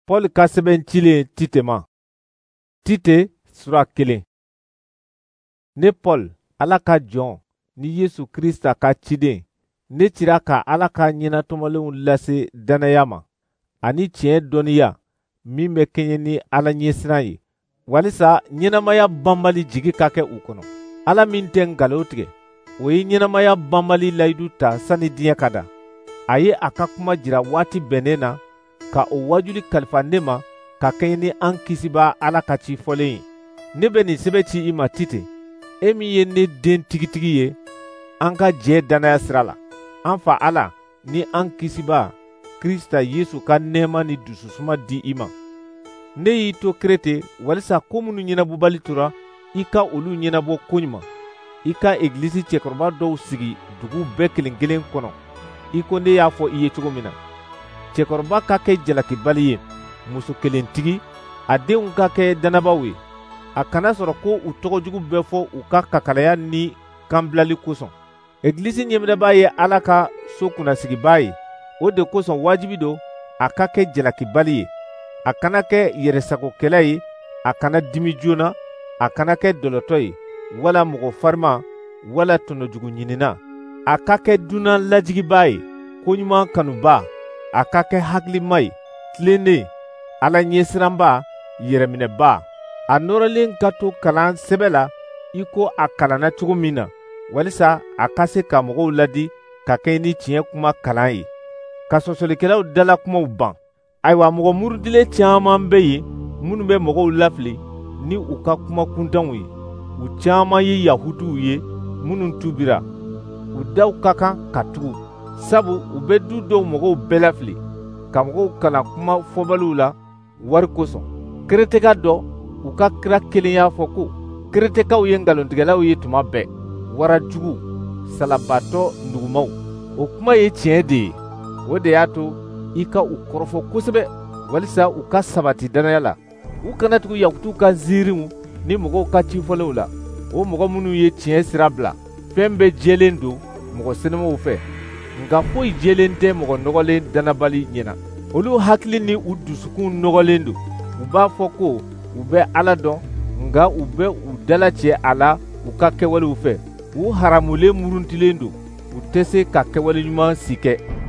Paul ka sɛbɛn cilen Tite ma. Tite sura 1. Ne Paul, Ala ka jɔn ni Yesu Krista ka ciden, ne cira ka Ala ka ɲɛnatɔmɔlenw lase danaya ma, ani tiɲɛ dɔnniya min bɛ kɛɲɛ ni Ala ɲɛsiran ye, walisa ɲɛnamaya banbali jigi ka kɛ u kɔnɔ. Ala min tɛ ngalon tigɛ, o ye ɲɛnamaya banbali layidu ta sani diɲɛ ka da. A ye a ka kuma jira waati bɛnnen na, ka o wajuli kalifa ne ma ka kɛɲɛ ni an kisibaa Ala ka ci fɔlen ye. Ne bɛ nin sɛbɛn ci i ma Tite, e min ye ne den tigitigi ye an ka jɛ danaya sira la. An fa Ala ni an kisibaa Krista Yesu ka nɛɛma ni dususuma di i ma. Ne y'i to Krete walisa ko minnu ɲɛnabɔbali tora i ka olu ɲɛnabɔ koɲuman. I ka egilisi cɛkɔrɔba dɔw sigi dugu bɛɛ kelen kelen kɔnɔ, i ko ne y'a fɔ i ye cogo min na. Cɛkɔrɔba ka kɛ jalakibali ye, muso kelentigi, a denw ka kɛ dannabaw ye. A kana sɔrɔ ko u tɔgɔjugu bɛ fɔ u ka kakalaya ni kanbilali kosɔn. Egilisi ɲɛminɛbaa ye Ala ka so kunnasigibaa ye, o de kosɔn wajibi don a ka kɛ jalakibali ye. A kana kɛ yɛrɛsagokɛla ye, a kana dimi joona, a kana kɛ dɔlɔtɔ ye, wala mɔgɔ farima, wala tɔnɔjugu ɲinina. A ka kɛ dunan lajigibaa ye, koɲuman kanubaa, a ka kɛ hakilima ye, tilennen, Ala ɲɛsiranbaa, yɛrɛminɛbaa. A nɔrɔlen ka to kalan sɛbɛ la i ko a kalanna cogo min na, walisa a ka se ka mɔgɔw ladi ka kɛ ni tiɲɛ kuma kalan ye. Ka sɔsɔlikɛlaw dala kumaw ban. Ayiwa, mɔgɔ murudilen caaman bɛ yen minnu bɛ mɔgɔw lafili ni u ka kuma kuntanw ye. U caaman ye Yahudiw ye minnu tubira. U daw ka kan ka tugu, sabu u bɛ du dɔw mɔgɔw bɛɛ lafili, ka mɔgɔw kalan kuma fɔbaliw la wari kosɔn. Kereteka dɔ, u ka kira kelen y'a fɔ ko keretekaw ye ngalontigɛlaw ye tuma bɛɛ, warajugu, salabatɔ nugumaw. O kuma ye tiɲɛ de ye. O de y'a to i ka u kɔrɔfɔ kosɛbɛ, walisa u ka sabati danaya la. U kana tugu Yahudiw ka ziiriw ni mɔgɔw ka cifɔlenw la. O mɔgɔ minnu ye tiɲɛ sira bila, fɛn bɛɛ jɛlen don mɔgɔ senemaw fɛ, nka foyi jɛlen tɛ mɔgɔ nɔgɔlen dannabali ɲɛna. Olu hakili ni u dusukun nɔgɔlen don. U b'a fɔ ko u bɛ Ala dɔn, nka u bɛ u dalacɛ a la u ka kɛwalew fɛ. U haramulen muruntilen don, u tɛ se ka kɛwale ɲuman si kɛ.